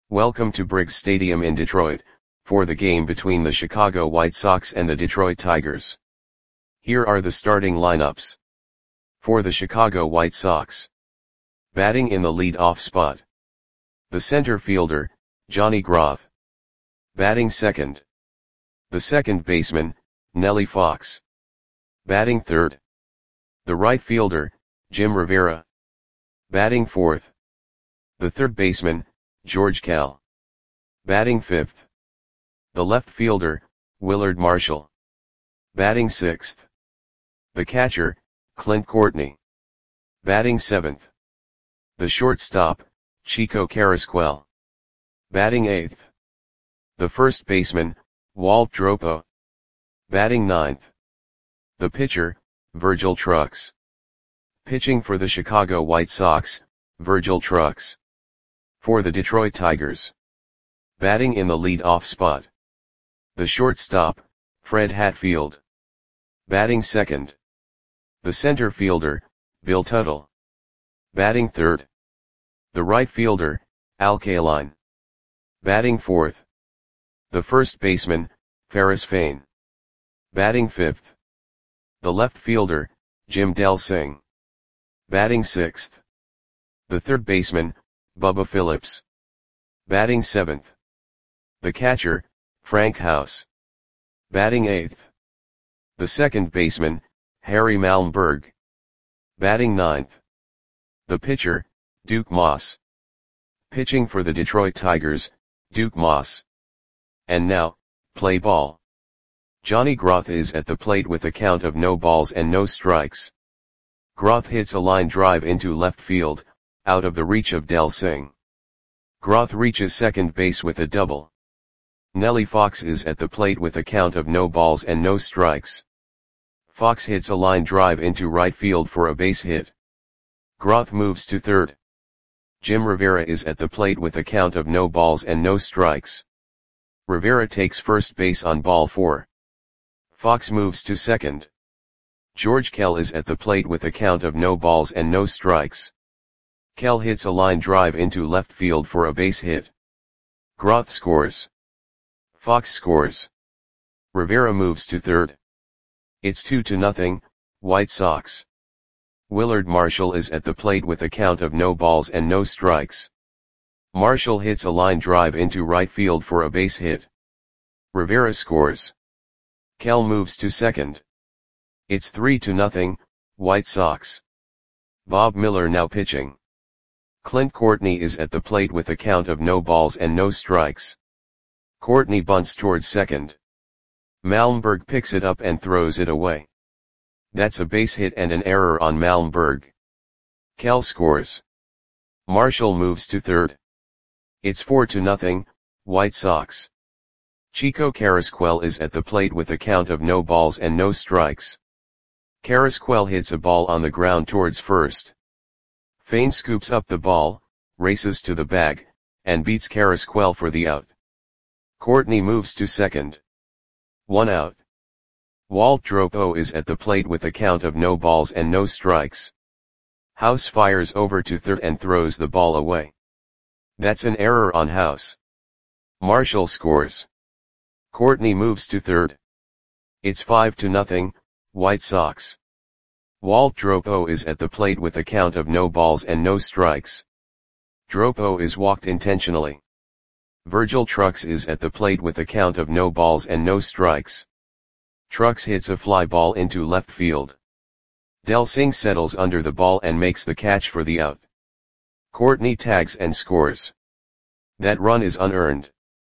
Welcome to Briggs Stadium in Detroit, for the game between the Chicago White Sox and the Detroit Tigers. Here are the starting lineups. For the Chicago White Sox. Batting in the lead-off spot. The center fielder, Johnny Groth. Batting second. The second baseman, Nellie Fox. Batting third. The right fielder, Jim Rivera. Batting fourth. The third baseman, George Kell. Batting fifth. The left fielder, Willard Marshall. Batting sixth. The catcher, Clint Courtney. Batting seventh. The shortstop, Chico Carrasquel. Batting eighth. The first baseman, Walt Dropo. Batting ninth. The pitcher, Virgil Trucks. Pitching for the Chicago White Sox, Virgil Trucks. For the Detroit Tigers. Batting in the lead-off spot. The shortstop, Fred Hatfield. Batting second. The center fielder, Bill Tuttle. Batting third. The right fielder, Al Kaline. Batting fourth. The first baseman, Ferris Fain. Batting fifth. The left fielder, Jim Delsing. Batting sixth. The third baseman, Bubba Phillips. Batting seventh. The catcher, Frank House. Batting eighth. The second baseman, Harry Malmberg. Batting ninth. The pitcher, Duke Moss. Pitching for the Detroit Tigers, Duke Moss. And now, play ball. Johnny Groth is at the plate with a count of no balls and no strikes. Groth hits a line drive into left field, out of the reach of Delsing. Groth reaches second base with a double. Nellie Fox is at the plate with a count of no balls and no strikes. Fox hits a line drive into right field for a base hit. Groth moves to third. Jim Rivera is at the plate with a count of no balls and no strikes. Rivera takes first base on ball 4. Fox moves to second. George Kell is at the plate with a count of no balls and no strikes. Kell hits a line drive into left field for a base hit. Groth scores. Fox scores. Rivera moves to third. It's 2-0, White Sox. Willard Marshall is at the plate with a count of no balls and no strikes. Marshall hits a line drive into right field for a base hit. Rivera scores. Kell moves to second. It's 3-0, White Sox. Bob Miller now pitching. Clint Courtney is at the plate with a count of no balls and no strikes. Courtney bunts towards second. Malmberg picks it up and throws it away. That's a base hit and an error on Malmberg. Kell scores. Marshall moves to third. It's 4-0, White Sox. Chico Carrasquel is at the plate with a count of no balls and no strikes. Carrasquel hits a ball on the ground towards first. Fain scoops up the ball, races to the bag, and beats Carrasquel for the out. Courtney moves to second. 1 out. Walt Dropo is at the plate with a count of no balls and no strikes. House fires over to third and throws the ball away. That's an error on House. Marshall scores. Courtney moves to third. It's 5-0, White Sox. Walt Dropo is at the plate with a count of no balls and no strikes. Dropo is walked intentionally. Virgil Trucks is at the plate with a count of no balls and no strikes. Trucks hits a fly ball into left field. Delsing settles under the ball and makes the catch for the out. Courtney tags and scores. That run is unearned.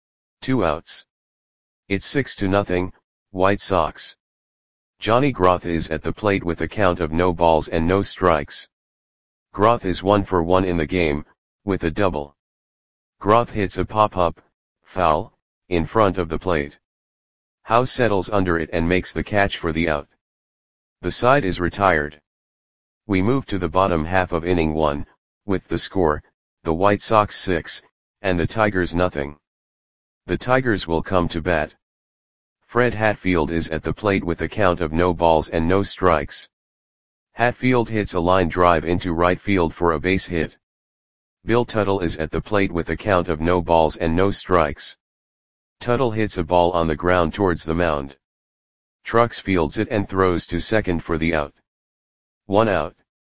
2 outs. It's 6-0, White Sox. Johnny Groth is at the plate with a count of no balls and no strikes. Groth is 1 for 1 in the game, with a double. Groth hits a pop-up, foul, in front of the plate. House settles under it and makes the catch for the out. The side is retired. We move to the bottom half of inning 1, with the score, the White Sox 6, and the Tigers nothing. The Tigers will come to bat. Fred Hatfield is at the plate with a count of no balls and no strikes. Hatfield hits a line drive into right field for a base hit. Bill Tuttle is at the plate with a count of no balls and no strikes. Tuttle hits a ball on the ground towards the mound. Trucks fields it and throws to second for the out. 1 out.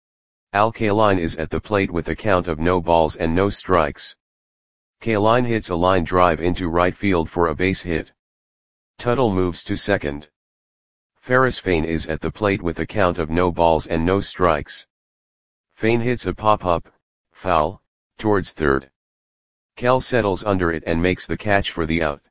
Al Kaline is at the plate with a count of no balls and no strikes. Kaline hits a line drive into right field for a base hit. Tuttle moves to second. Ferris Fain is at the plate with a count of no balls and no strikes. Fain hits a pop-up, foul, towards third. Kell settles under it and makes the catch for the out.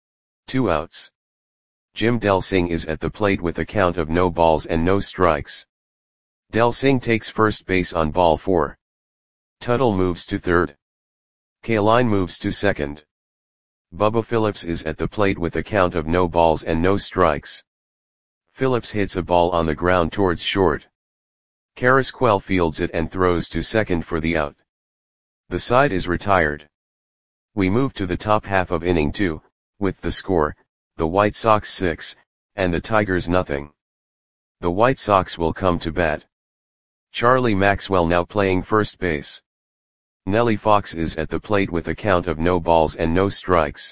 2 outs. Jim Delsing is at the plate with a count of no balls and no strikes. Delsing takes first base on ball 4. Tuttle moves to third. Kaline moves to second. Bubba Phillips is at the plate with a count of no balls and no strikes. Phillips hits a ball on the ground towards short. Carrasquel fields it and throws to second for the out. The side is retired. We move to the top half of inning 2, with the score, the White Sox 6, and the Tigers nothing. The White Sox will come to bat. Charlie Maxwell now playing first base. Nellie Fox is at the plate with a count of no balls and no strikes.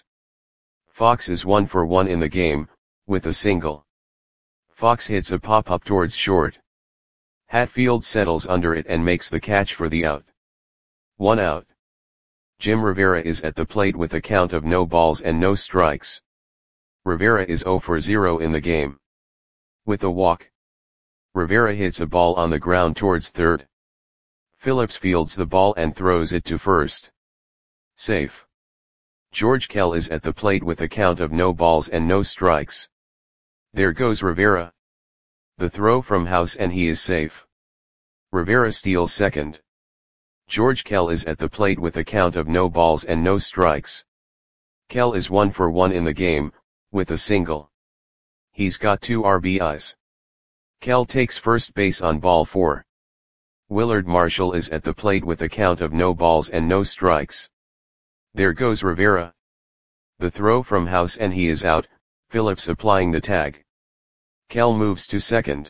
Fox is 1 for 1 in the game, with a single. Fox hits a pop-up towards short. Hatfield settles under it and makes the catch for the out. 1 out. Jim Rivera is at the plate with a count of no balls and no strikes. Rivera is 0 for 0 in the game. With a walk. Rivera hits a ball on the ground towards third. Phillips fields the ball and throws it to first. Safe. George Kell is at the plate with a count of no balls and no strikes. There goes Rivera. The throw from House and he is safe. Rivera steals second. George Kell is at the plate with a count of no balls and no strikes. Kell is 1 for 1 in the game, with a single. He's got 2 RBIs. Kell takes first base on ball 4. Willard Marshall is at the plate with a count of no balls and no strikes. There goes Rivera. The throw from House and he is out, Phillips applying the tag. Kell moves to second.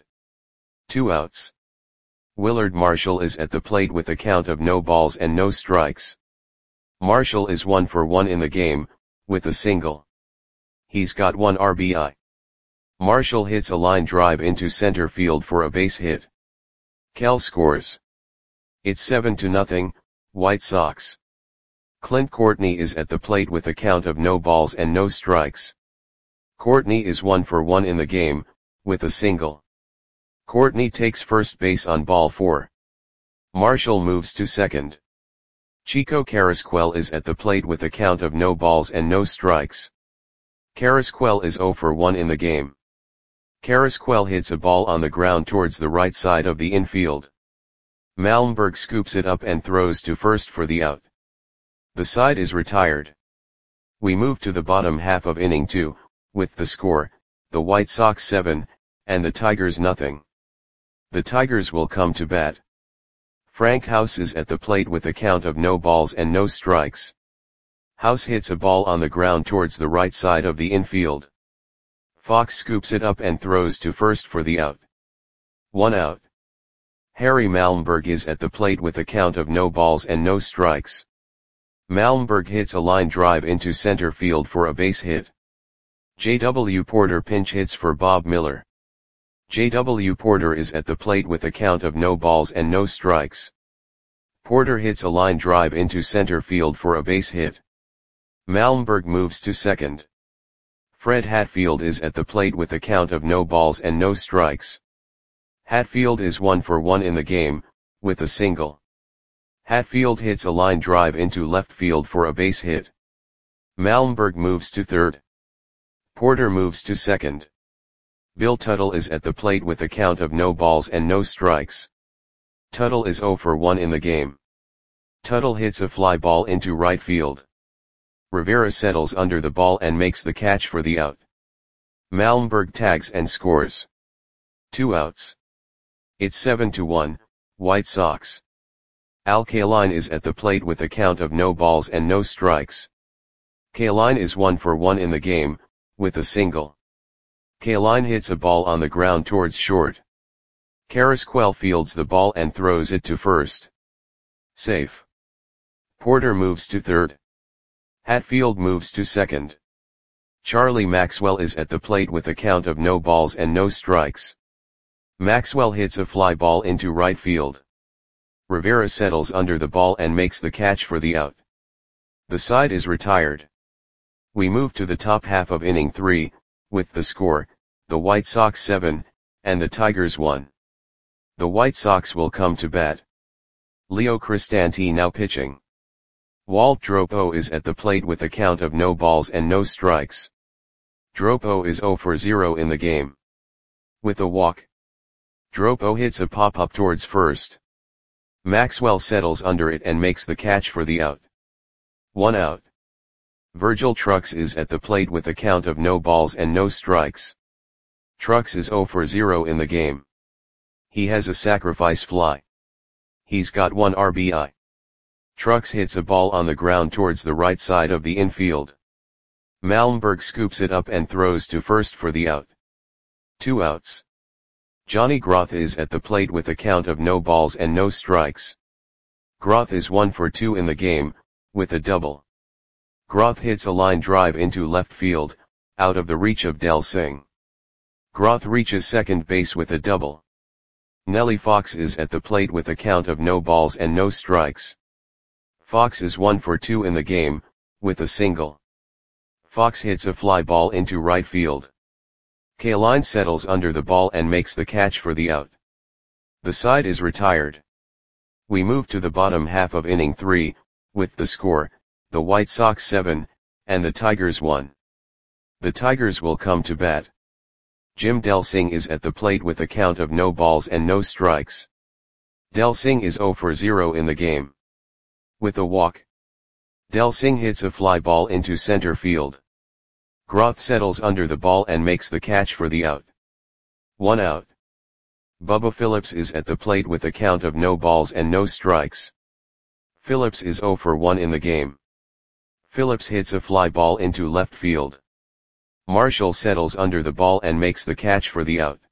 2 outs. Willard Marshall is at the plate with a count of no balls and no strikes. Marshall is 1 for 1 in the game, with a single. He's got 1 RBI. Marshall hits a line drive into center field for a base hit. Kell scores. It's 7-0, White Sox. Clint Courtney is at the plate with a count of no balls and no strikes. Courtney is 1 for 1 in the game, with a single. Courtney takes first base on ball 4. Marshall moves to second. Chico Carrasquel is at the plate with a count of no balls and no strikes. Carrasquel is 0 for 1 in the game. Carrasquel hits a ball on the ground towards the right side of the infield. Malmberg scoops it up and throws to first for the out. The side is retired. We move to the bottom half of inning 2, with the score, the White Sox 7, and the Tigers nothing. The Tigers will come to bat. Frank House is at the plate with a count of no balls and no strikes. House hits a ball on the ground towards the right side of the infield. Fox scoops it up and throws to first for the out. 1 out. Harry Malmberg is at the plate with a count of no balls and no strikes. Malmberg hits a line drive into center field for a base hit. J.W. Porter pinch hits for Bob Miller. J.W. Porter is at the plate with a count of no balls and no strikes. Porter hits a line drive into center field for a base hit. Malmberg moves to second. Fred Hatfield is at the plate with a count of no balls and no strikes. Hatfield is 1 for 1 in the game, with a single. Hatfield hits a line drive into left field for a base hit. Malmberg moves to third. Porter moves to second. Bill Tuttle is at the plate with a count of no balls and no strikes. Tuttle is 0 for 1 in the game. Tuttle hits a fly ball into right field. Rivera settles under the ball and makes the catch for the out. Malmberg tags and scores. 2 outs. It's 7-1, White Sox. Al Kaline is at the plate with a count of no balls and no strikes. Kaline is 1 for 1 in the game, with a single. Kaline hits a ball on the ground towards short. Carrasquel fields the ball and throws it to first. Safe. Porter moves to third. Hatfield moves to second. Charlie Maxwell is at the plate with a count of no balls and no strikes. Maxwell hits a fly ball into right field. Rivera settles under the ball and makes the catch for the out. The side is retired. We move to the top half of inning 3, with the score, the White Sox 7, and the Tigers 1. The White Sox will come to bat. Leo Cristanti now pitching. Walt Dropo is at the plate with a count of no balls and no strikes. Dropo is 0 for 0 in the game. With a walk, Dropo hits a pop-up towards first. Maxwell settles under it and makes the catch for the out. 1 out. Virgil Trucks is at the plate with a count of no balls and no strikes. Trucks is 0 for 0 in the game. He has a sacrifice fly. He's got 1 RBI. Trucks hits a ball on the ground towards the right side of the infield. Malmberg scoops it up and throws to first for the out. 2 outs. Johnny Groth is at the plate with a count of no balls and no strikes. Groth is 1 for 2 in the game, with a double. Groth hits a line drive into left field, out of the reach of Del Singh. Groth reaches second base with a double. Nellie Fox is at the plate with a count of no balls and no strikes. Fox is 1 for 2 in the game, with a single. Fox hits a fly ball into right field. Kaline settles under the ball and makes the catch for the out. The side is retired. We move to the bottom half of inning 3, with the score, the White Sox 7, and the Tigers 1. The Tigers will come to bat. Jim Delsing is at the plate with a count of no balls and no strikes. Delsing is 0 for 0 in the game. With a walk, Delsing hits a fly ball into center field. Groth settles under the ball and makes the catch for the out. 1 out. Bubba Phillips is at the plate with a count of no balls and no strikes. Phillips is 0 for 1 in the game. Phillips hits a fly ball into left field. Marshall settles under the ball and makes the catch for the out.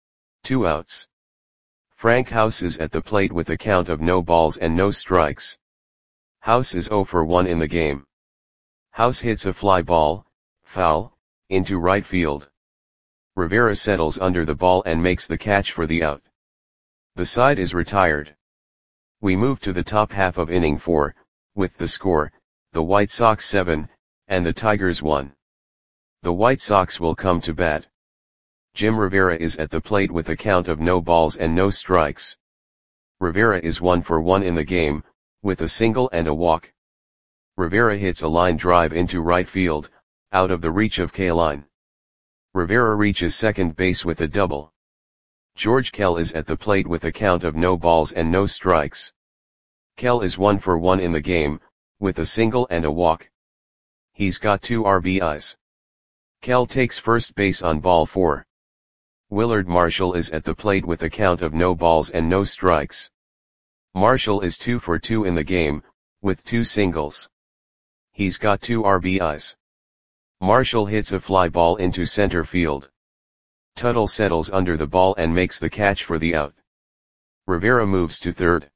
2 outs. Frank House is at the plate with a count of no balls and no strikes. House is 0 for 1 in the game. House hits a fly ball, foul, into right field. Rivera settles under the ball and makes the catch for the out. The side is retired. We move to the top half of inning 4, with the score, the White Sox 7, and the Tigers 1. The White Sox will come to bat. Jim Rivera is at the plate with a count of no balls and no strikes. Rivera is 1 for 1 in the game, with a single and a walk. Rivera hits a line drive into right field, out of the reach of Kaline. Rivera reaches second base with a double. George Kell is at the plate with a count of no balls and no strikes. Kell is 1 for 1 in the game, with a single and a walk. He's got 2 RBIs. Kell takes first base on ball 4. Willard Marshall is at the plate with a count of no balls and no strikes. Marshall is 2 for 2 in the game, with 2 singles. He's got 2 RBIs. Marshall hits a fly ball into center field. Tuttle settles under the ball and makes the catch for the out. Rivera moves to third.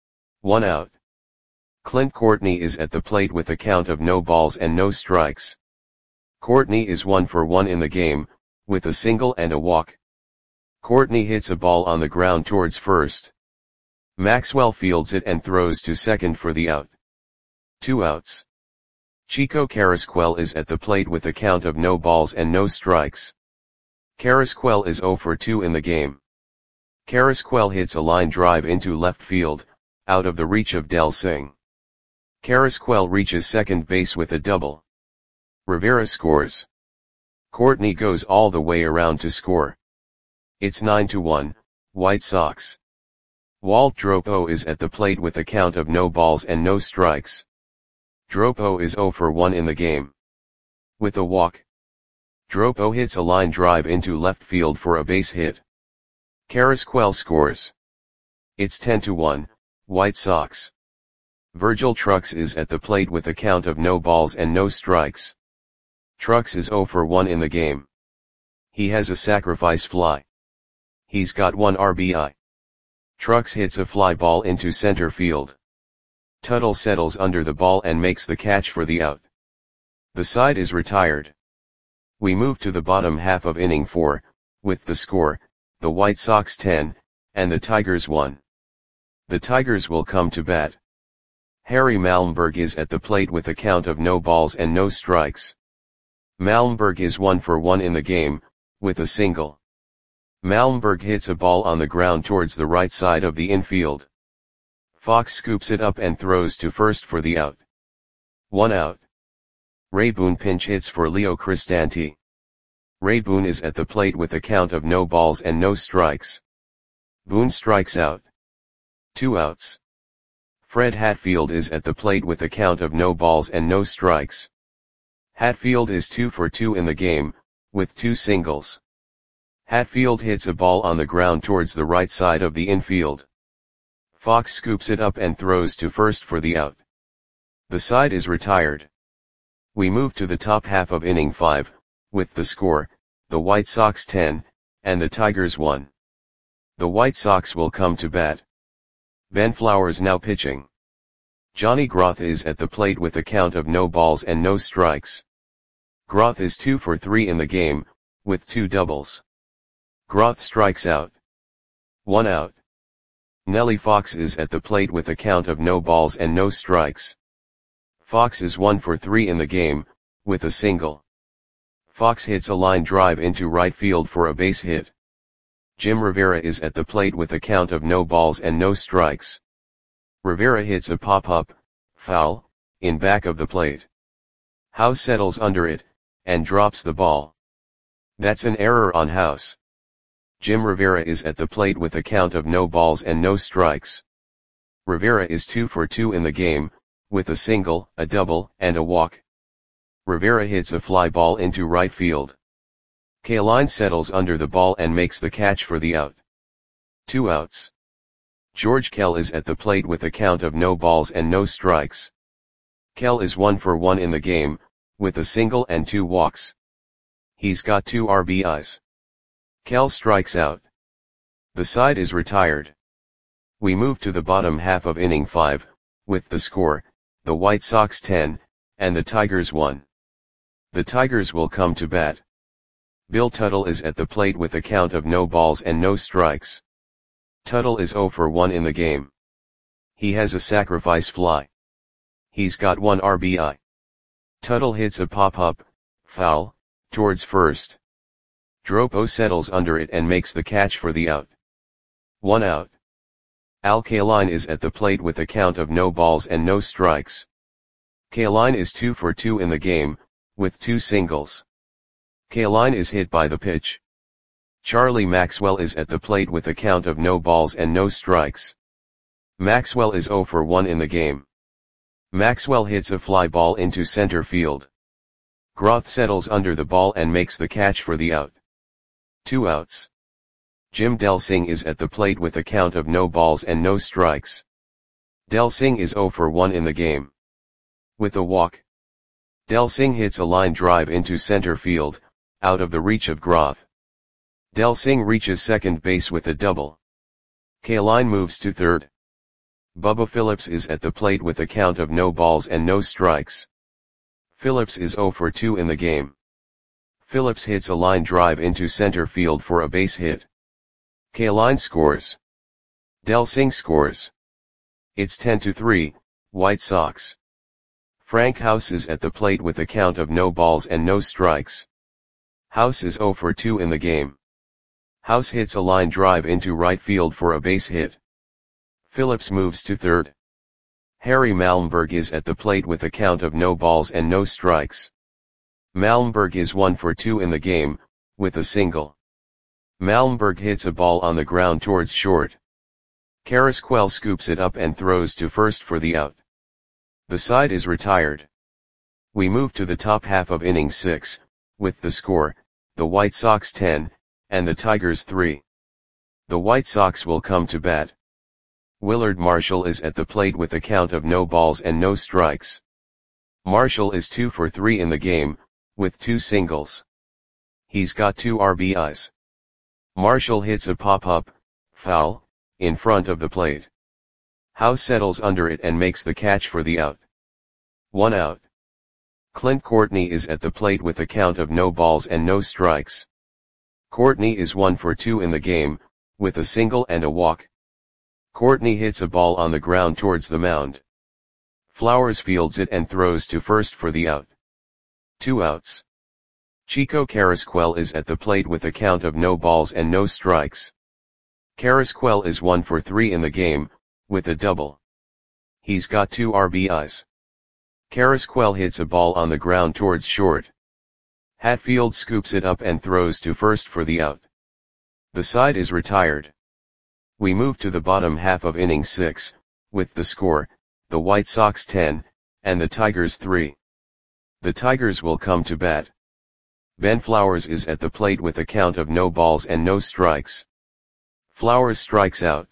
1 out. Clint Courtney is at the plate with a count of no balls and no strikes. Courtney is 1 for 1 in the game, with a single and a walk. Courtney hits a ball on the ground towards first. Maxwell fields it and throws to second for the out. 2 outs. Chico Carrasquel is at the plate with a count of no balls and no strikes. Carrasquel is 0 for 2 in the game. Carrasquel hits a line drive into left field, out of the reach of Del Singh. Carrasquel reaches second base with a double. Rivera scores. Courtney goes all the way around to score. It's 9-1, White Sox. Walt Dropo is at the plate with a count of no balls and no strikes. Dropo is 0 for 1 in the game. With a walk, Dropo hits a line drive into left field for a base hit. Carrasquel scores. It's 10-1, White Sox. Virgil Trucks is at the plate with a count of no balls and no strikes. Trucks is 0 for 1 in the game. He has a sacrifice fly. He's got 1 RBI. Trucks hits a fly ball into center field. Tuttle settles under the ball and makes the catch for the out. The side is retired. We move to the bottom half of inning 4, with the score, the White Sox 10, and the Tigers 1. The Tigers will come to bat. Harry Malmberg is at the plate with a count of no balls and no strikes. Malmberg is 1 for 1 in the game, with a single. Malmberg hits a ball on the ground towards the right side of the infield. Fox scoops it up and throws to first for the out. 1 out. Ray Boone pinch hits for Leo Cristanti. Ray Boone is at the plate with a count of no balls and no strikes. Boone strikes out. 2 outs. Fred Hatfield is at the plate with a count of no balls and no strikes. Hatfield is 2 for 2 in the game, with 2 singles. Hatfield hits a ball on the ground towards the right side of the infield. Fox scoops it up and throws to first for the out. The side is retired. We move to the top half of inning 5, with the score, the White Sox 10, and the Tigers 1. The White Sox will come to bat. Ben Flowers now pitching. Johnny Groth is at the plate with a count of no balls and no strikes. Groth is 2 for 3 in the game, with 2 doubles. Groth strikes out. 1 out. Nellie Fox is at the plate with a count of no balls and no strikes. Fox is 1 for 3 in the game, with a single. Fox hits a line drive into right field for a base hit. Jim Rivera is at the plate with a count of no balls and no strikes. Rivera hits a pop-up, foul, in back of the plate. House settles under it, and drops the ball. That's an error on House. Jim Rivera is at the plate with a count of no balls and no strikes. Rivera is 2 for 2 in the game, with a single, a double, and a walk. Rivera hits a fly ball into right field. Kaline settles under the ball and makes the catch for the out. 2 outs. George Kell is at the plate with a count of no balls and no strikes. Kell is 1 for 1 in the game, with a single and 2 walks. He's got 2 RBIs. Kell strikes out. The side is retired. We move to the bottom half of inning 5, with the score, the White Sox 10, and the Tigers 1. The Tigers will come to bat. Bill Tuttle is at the plate with a count of no balls and no strikes. Tuttle is 0 for 1 in the game. He has a sacrifice fly. He's got 1 RBI. Tuttle hits a pop-up, foul, towards first. Dropo settles under it and makes the catch for the out. 1 out. Al Kaline is at the plate with a count of no balls and no strikes. Kaline is 2 for 2 in the game, with 2 singles. Kaline is hit by the pitch. Charlie Maxwell is at the plate with a count of no balls and no strikes. Maxwell is 0 for 1 in the game. Maxwell hits a fly ball into center field. Groth settles under the ball and makes the catch for the out. 2 outs. Jim Delsing is at the plate with a count of no balls and no strikes. Delsing is 0 for 1 in the game. With a walk. Delsing hits a line drive into center field, out of the reach of Groth. Delsing reaches second base with a double. Kaline moves to third. Bubba Phillips is at the plate with a count of no balls and no strikes. Phillips is 0 for 2 in the game. Phillips hits a line drive into center field for a base hit. Kaline scores. Delsing scores. It's 10-3, White Sox. Frank House is at the plate with a count of no balls and no strikes. House is 0 for 2 in the game. House hits a line drive into right field for a base hit. Phillips moves to third. Harry Malmberg is at the plate with a count of no balls and no strikes. Malmberg is 1 for 2 in the game, with a single. Malmberg hits a ball on the ground towards short. Carrasquel scoops it up and throws to first for the out. The side is retired. We move to the top half of inning 6, with the score, the White Sox 10, and the Tigers 3. The White Sox will come to bat. Willard Marshall is at the plate with a count of no balls and no strikes. Marshall is 2 for 3 in the game, with 2 singles. He's got 2 RBIs. Marshall hits a pop-up, foul, in front of the plate. House settles under it and makes the catch for the out. 1 out. Clint Courtney is at the plate with a count of no balls and no strikes. Courtney is 1 for 2 in the game, with a single and a walk. Courtney hits a ball on the ground towards the mound. Flowers fields it and throws to first for the out. 2 outs. Chico Carrasquel is at the plate with a count of no balls and no strikes. Carrasquel is 1 for 3 in the game, with a double. He's got 2 RBIs. Carrasquel hits a ball on the ground towards short. Hatfield scoops it up and throws to first for the out. The side is retired. We move to the bottom half of inning 6, with the score, the White Sox 10, and the Tigers 3. The Tigers will come to bat. Ben Flowers is at the plate with a count of no balls and no strikes. Flowers strikes out.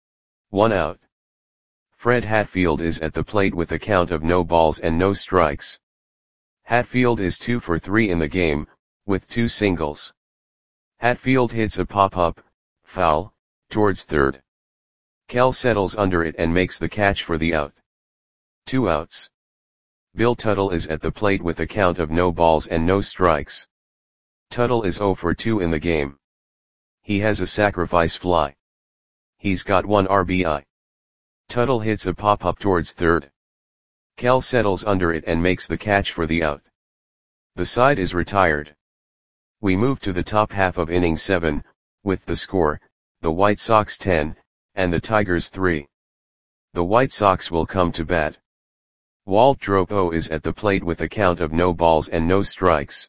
1 out. Fred Hatfield is at the plate with a count of no balls and no strikes. Hatfield is 2 for 3 in the game, with 2 singles. Hatfield hits a pop-up, foul, towards third. Kell settles under it and makes the catch for the out. 2 outs. Bill Tuttle is at the plate with a count of no balls and no strikes. Tuttle is 0 for 2 in the game. He has a sacrifice fly. He's got 1 RBI. Tuttle hits a pop-up towards third. Kell settles under it and makes the catch for the out. The side is retired. We move to the top half of inning 7, with the score, the White Sox 10, and the Tigers 3. The White Sox will come to bat. Walt Dropo is at the plate with a count of no balls and no strikes.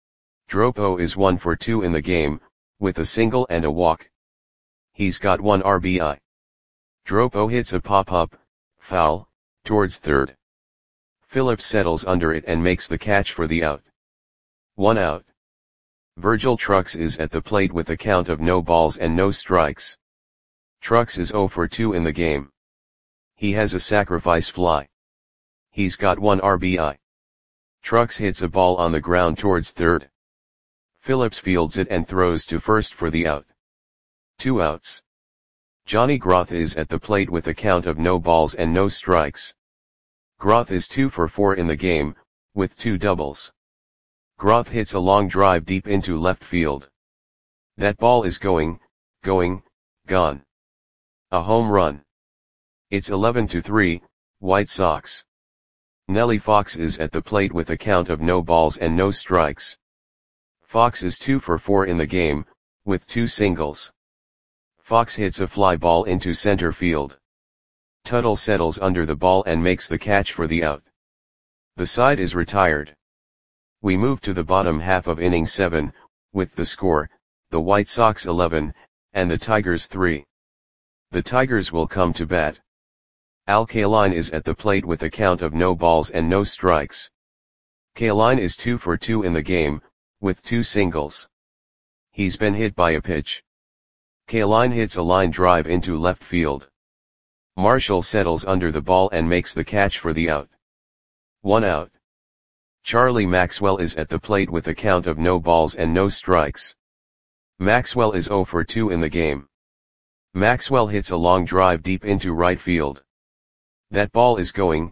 Dropo is 1 for 2 in the game, with a single and a walk. He's got 1 RBI. Dropo hits a pop-up, foul, towards third. Phillips settles under it and makes the catch for the out. 1 out. Virgil Trucks is at the plate with a count of no balls and no strikes. Trucks is 0 for 2 in the game. He has a sacrifice fly. He's got 1 RBI. Trucks hits a ball on the ground towards third. Phillips fields it and throws to first for the out. 2 outs. Johnny Groth is at the plate with a count of no balls and no strikes. Groth is 2 for 4 in the game, with 2 doubles. Groth hits a long drive deep into left field. That ball is gone. A home run. It's 11-3, White Sox. Nellie Fox is at the plate with a count of no balls and no strikes. Fox is 2 for 4 in the game, with 2 singles. Fox hits a fly ball into center field. Tuttle settles under the ball and makes the catch for the out. The side is retired. We move to the bottom half of inning 7, with the score, the White Sox 11, and the Tigers 3. The Tigers will come to bat. Al Kaline is at the plate with a count of no balls and no strikes. Kaline is 2 for 2 in the game, with 2 singles. He's been hit by a pitch. Kaline hits a line drive into left field. Marshall settles under the ball and makes the catch for the out. 1 out. Charlie Maxwell is at the plate with a count of no balls and no strikes. Maxwell is 0 for 2 in the game. Maxwell hits a long drive deep into right field. That ball is gone.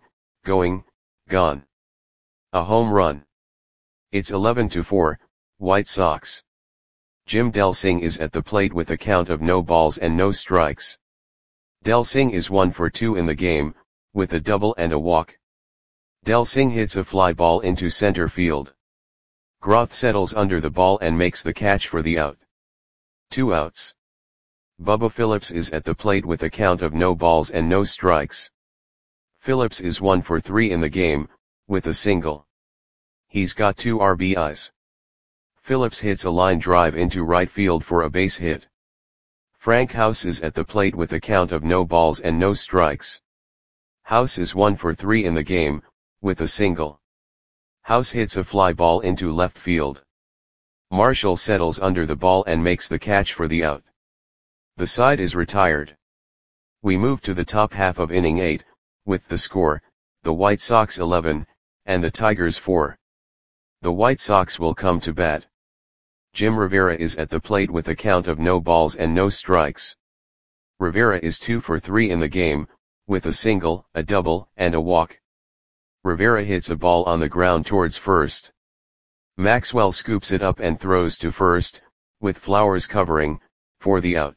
A home run. It's 11-4, White Sox. Jim Delsing is at the plate with a count of no balls and no strikes. Delsing is 1 for 2 in the game, with a double and a walk. Delsing hits a fly ball into center field. Groth settles under the ball and makes the catch for the out. 2 outs. Bubba Phillips is at the plate with a count of no balls and no strikes. Phillips is 1 for 3 in the game, with a single. He's got 2 RBIs. Phillips hits a line drive into right field for a base hit. Frank House is at the plate with a count of no balls and no strikes. House is 1 for 3 in the game, with a single. House hits a fly ball into left field. Marshall settles under the ball and makes the catch for the out. The side is retired. We move to the top half of inning 8, with the score, the White Sox 11, and the Tigers 4. The White Sox will come to bat. Jim Rivera is at the plate with a count of no balls and no strikes. Rivera is 2 for 3 in the game, with a single, a double, and a walk. Rivera hits a ball on the ground towards first. Maxwell scoops it up and throws to first, with Flowers covering, for the out.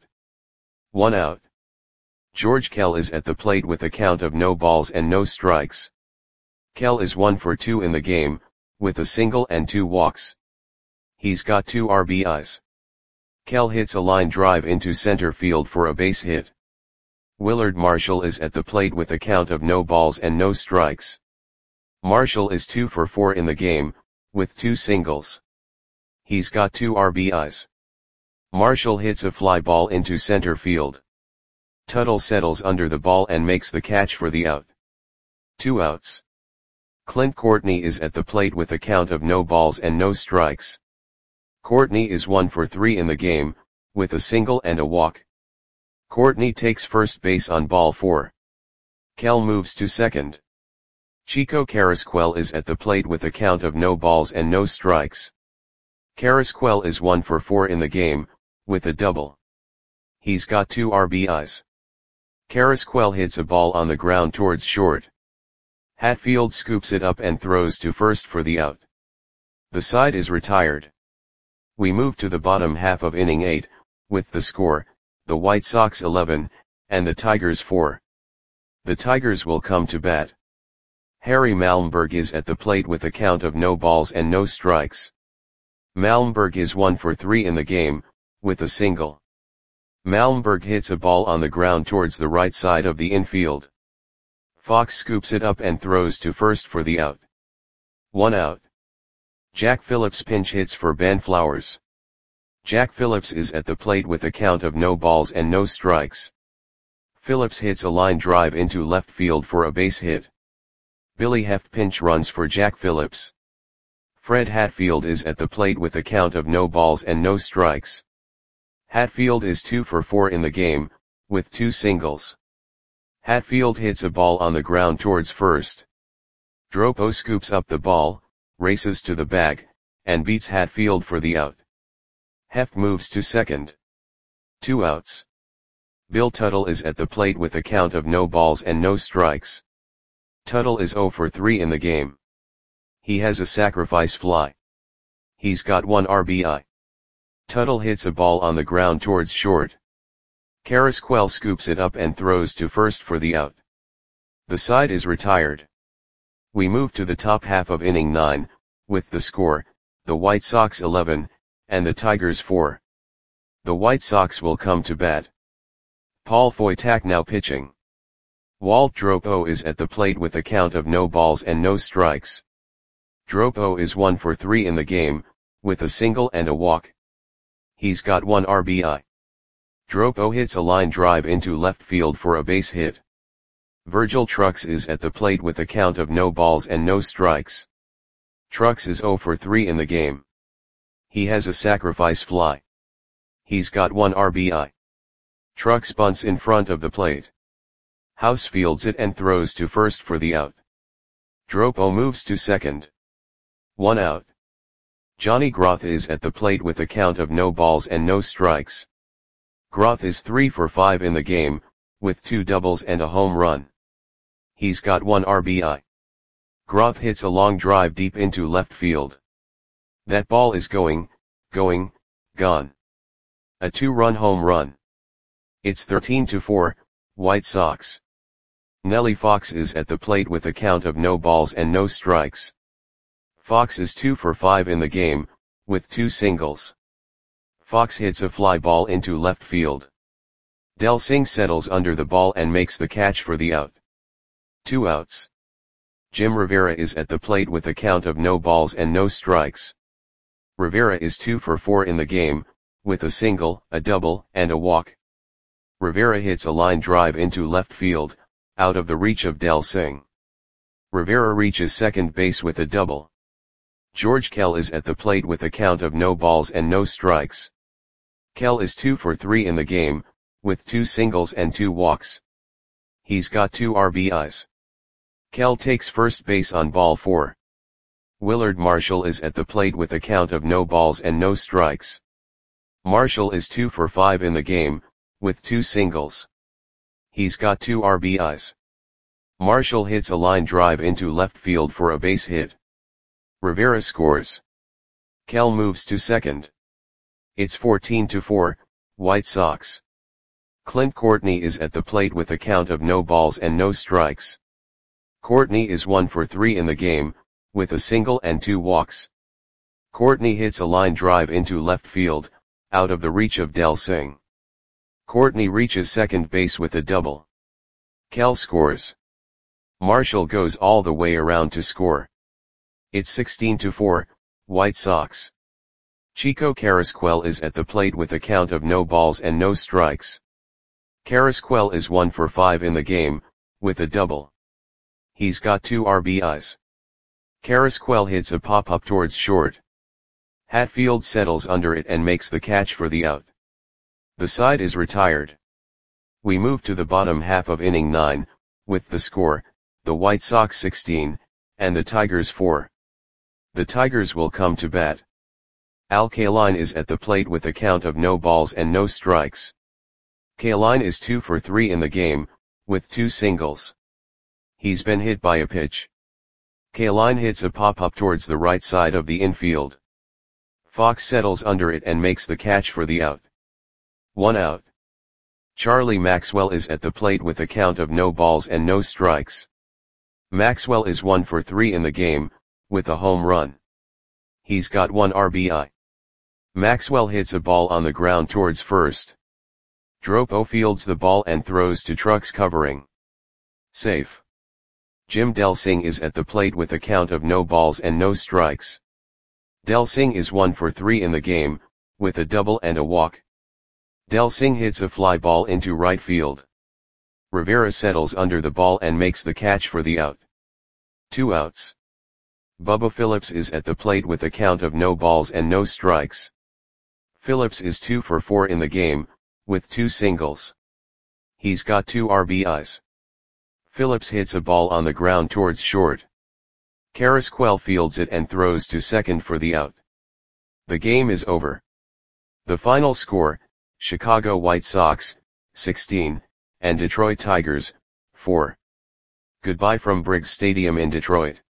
1 out. George Kell is at the plate with a count of no balls and no strikes. Kell is 1 for 2 in the game, with a single and 2 walks. He's got 2 RBIs. Kell hits a line drive into center field for a base hit. Willard Marshall is at the plate with a count of no balls and no strikes. Marshall is 2 for 4 in the game, with 2 singles. He's got 2 RBIs. Marshall hits a fly ball into center field. Tuttle settles under the ball and makes the catch for the out. 2 outs. Clint Courtney is at the plate with a count of no balls and no strikes. Courtney is 1 for 3 in the game, with a single and a walk. Courtney takes first base on ball 4. Kell moves to second. Chico Carrasquel is at the plate with a count of no balls and no strikes. Carrasquel is 1 for 4 in the game, with a double. He's got 2 RBIs. Carrasquel hits a ball on the ground towards short. Hatfield scoops it up and throws to first for the out. The side is retired. We move to the bottom half of inning 8, with the score, the White Sox 11, and the Tigers 4. The Tigers will come to bat. Harry Malmberg is at the plate with a count of no balls and no strikes. Malmberg is 1 for 3 in the game, with a single. Malmberg hits a ball on the ground towards the right side of the infield. Fox scoops it up and throws to first for the out. 1 out. Jack Phillips pinch hits for Ben Flowers. Jack Phillips is at the plate with a count of no balls and no strikes. Phillips hits a line drive into left field for a base hit. Billy Heft pinch runs for Jack Phillips. Fred Hatfield is at the plate with a count of no balls and no strikes. Hatfield is 2 for 4 in the game, with 2 singles. Hatfield hits a ball on the ground towards first. Dropo scoops up the ball, races to the bag, and beats Hatfield for the out. Heft moves to second. 2 outs. Bill Tuttle is at the plate with a count of no balls and no strikes. Tuttle is 0 for 3 in the game. He has a sacrifice fly. He's got 1 RBI. Tuttle hits a ball on the ground towards short. Carrasquel scoops it up and throws to first for the out. The side is retired. We move to the top half of inning 9, with the score, the White Sox 11, and the Tigers 4. The White Sox will come to bat. Paul Foytak now pitching. Walt Dropo is at the plate with a count of no balls and no strikes. Dropo is 1 for 3 in the game, with a single and a walk. He's got 1 RBI. Dropo hits a line drive into left field for a base hit. Virgil Trucks is at the plate with a count of no balls and no strikes. Trucks is 0 for 3 in the game. He has a sacrifice fly. He's got 1 RBI. Trucks bunts in front of the plate. House fields it and throws to first for the out. Dropo moves to second. 1 out. Johnny Groth is at the plate with a count of no balls and no strikes. Groth is 3 for 5 in the game, with 2 doubles and a home run. He's got 1 RBI. Groth hits a long drive deep into left field. That ball is gone. A 2-run home run. It's 13-4, White Sox. Nellie Fox is at the plate with a count of no balls and no strikes. Fox is 2 for 5 in the game, with 2 singles. Fox hits a fly ball into left field. Del Singh settles under the ball and makes the catch for the out. 2 outs. Jim Rivera is at the plate with a count of no balls and no strikes. Rivera is 2 for 4 in the game, with a single, a double, and a walk. Rivera hits a line drive into left field, out of the reach of Del Singh. Rivera reaches second base with a double. George Kell is at the plate with a count of no balls and no strikes. Kell is 2 for 3 in the game, with 2 singles and 2 walks. He's got 2 RBIs. Kell takes first base on ball 4. Willard Marshall is at the plate with a count of no balls and no strikes. Marshall is 2 for 5 in the game, with 2 singles. He's got 2 RBIs. Marshall hits a line drive into left field for a base hit. Rivera scores. Kell moves to second. It's 14-4, White Sox. Clint Courtney is at the plate with a count of no balls and no strikes. Courtney is 1 for 3 in the game, with a single and 2 walks. Courtney hits a line drive into left field, out of the reach of Del Singh. Courtney reaches second base with a double. Kell scores. Marshall goes all the way around to score. It's 16-4, White Sox. Chico Carrasquel is at the plate with a count of no balls and no strikes. Carrasquel is 1 for 5 in the game, with a double. He's got 2 RBIs. Carrasquel hits a pop-up towards short. Hatfield settles under it and makes the catch for the out. The side is retired. We move to the bottom half of inning 9, with the score, the White Sox 16, and the Tigers 4. The Tigers will come to bat. Al Kaline is at the plate with a count of no balls and no strikes. Kaline is 2 for 3 in the game, with 2 singles. He's been hit by a pitch. Kaline hits a pop-up towards the right side of the infield. Fox settles under it and makes the catch for the out. 1 out. Charlie Maxwell is at the plate with a count of no balls and no strikes. Maxwell is 1 for 3 in the game, with a home run. He's got 1 RBI. Maxwell hits a ball on the ground towards first. Dropo fields the ball and throws to Trucks covering. Safe. Jim Delsing is at the plate with a count of no balls and no strikes. Delsing is 1 for 3 in the game, with a double and a walk. Delsing hits a fly ball into right field. Rivera settles under the ball and makes the catch for the out. 2 outs. Bubba Phillips is at the plate with a count of no balls and no strikes. Phillips is 2 for 4 in the game, with 2 singles. He's got 2 RBIs. Phillips hits a ball on the ground towards short. Carrasquel fields it and throws to second for the out. The game is over. The final score, Chicago White Sox, 16, and Detroit Tigers, 4. Goodbye from Briggs Stadium in Detroit.